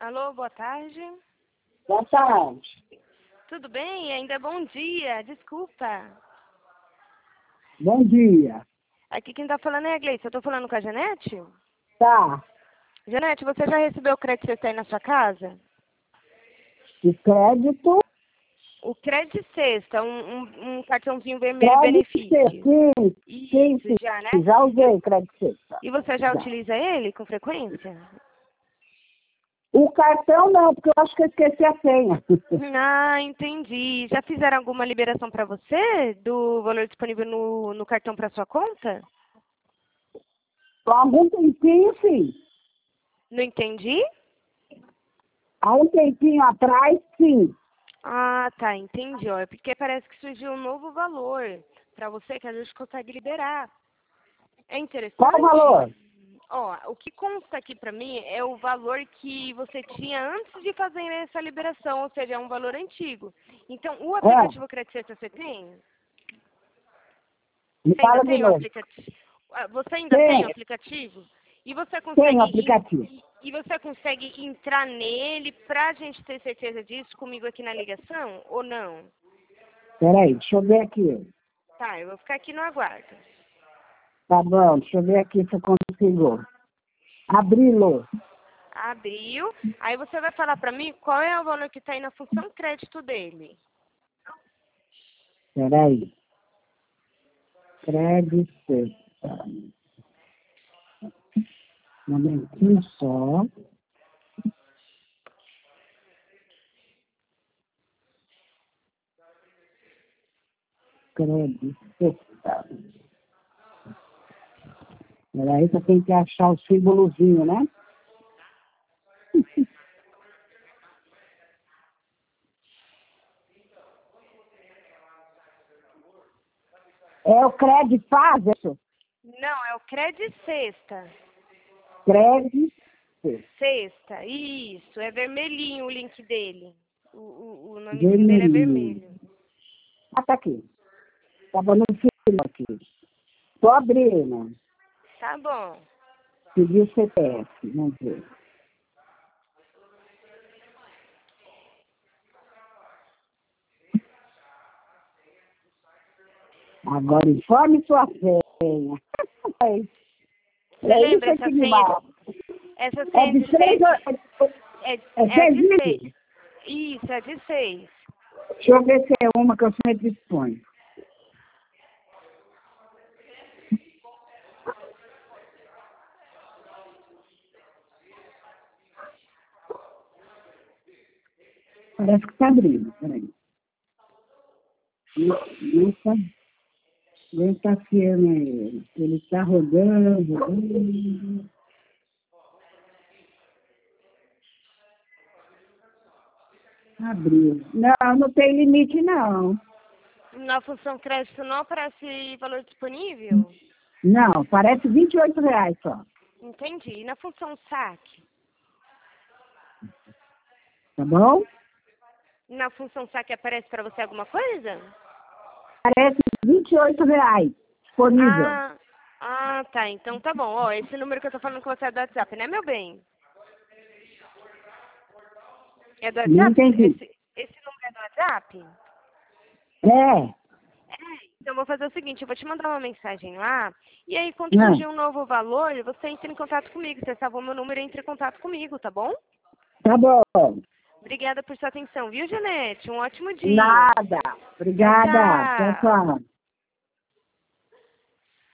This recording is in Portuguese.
Alô, boa tarde. Boa tarde. Tudo bem? Ainda bom dia. Desculpa. Bom dia. Aqui quem tá falando é a Gleice. Eu tô falando com a Janete? Tá. Janete, você já recebeu o crédito sexta aí na sua casa? De crédito? O crédito sexta, um cartãozinho vermelho Crédito benefício. sim. Sim, Isso, sim. já, né? Já usei crédito sexta. E você já Já. utiliza ele com frequência? O cartão não, porque eu acho que eu esqueci a senha. Ah, entendi. Já fizeram alguma liberação para você do valor disponível no cartão para sua conta? Há algum tempinho, sim. Não entendi? Há um tempinho atrás, sim. Ah, tá, entendi. Ó, é porque parece que surgiu um novo valor para você que a gente consegue liberar. É interessante? Qual o valor? Ó, o que consta aqui para mim é o valor que você tinha antes de fazer essa liberação, ou seja, é um valor antigo. Então, o aplicativo Crédito Sexta você tem? Me Você ainda fala de tem o novo. aplicativo? Você ainda tem o aplicativo? E você Tem o consegue aplicativo. e você consegue entrar nele para a gente ter certeza disso comigo aqui na ligação ou não? Peraí, deixa eu ver aqui. Tá, eu vou ficar aqui no aguardo. Tá bom, deixa eu ver aqui se eu consigo. Abri-lo. Abriu. Aí você vai falar para mim qual é o valor que está aí na função crédito dele. Peraí. Crédito sexta. Um momentinho só. Crédito sexta. Peraí que eu tenho que achar o símbolozinho, né? É o crédito faz, isso? Não, é o crédito sexta. Crédito sexta. Sexta, isso. É vermelhinho o link dele. O nomezinho dele é Vermelhinho. vermelho. Ah, tá aqui. Tava no filme aqui. Tô abrindo. Tá bom. Pedi o CPF, vamos ver. Agora informe sua senha. Você É lembra isso essa que me senha? mata. Essa É senha de de seis. seis. É É seis de mil? seis. Isso, é de seis. Deixa eu ver se é uma que eu sempre disponho. Parece que tá abrindo. Peraí. Nossa, aguenta firme. Ele tá rodando, rodando. Abriu. Não, não tem limite, não. Na função crédito não aparece valor disponível? Não, parece R$ 28 só. Entendi. E na função saque? Tá bom? Na função saque aparece para você alguma coisa? Parece R$ 28 disponível. Tá. Então tá bom. Ó, esse número que eu tô falando com você é do WhatsApp, né, meu bem? É do Não WhatsApp? entendi. Esse número é do WhatsApp? É. Então eu vou fazer o seguinte, eu vou te mandar uma mensagem lá, e aí quando Não. surgir um novo valor, você entra em contato comigo. Você salvou meu número e entra em contato comigo, tá bom? Tá bom. Obrigada por sua atenção, viu, Janete? Um ótimo dia. Nada. Tchau, Obrigada. Tchau, tchau. tchau.